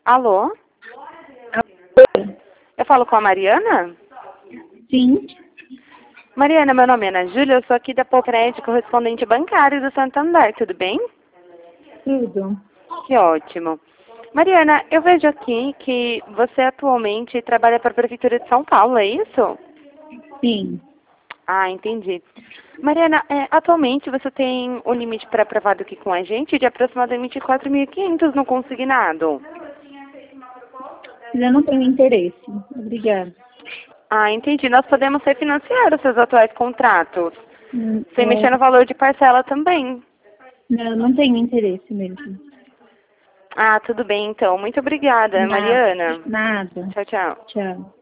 Alô? Eu falo com a Mariana? Sim, Mariana, meu nome é Ana Júlia, eu sou aqui da Polcred, correspondente bancário do Santander, tudo bem? tudo. Que ótimo. Mariana, eu vejo aqui que você atualmente trabalha para a Prefeitura de São Paulo, é isso? Sim. Ah, entendi. Mariana, atualmente você tem um limite pré-aprovado aqui com a gente de aproximadamente 4.500 no consignado. Mas eu não tenho interesse. Obrigada. Ah, entendi. Nós podemos refinanciar os seus atuais contratos, sem É, mexer no valor de parcela também. não tenho interesse mesmo. Ah, tudo bem então. Muito obrigada, Nada. Mariana. Nada. Tchau, tchau. Tchau.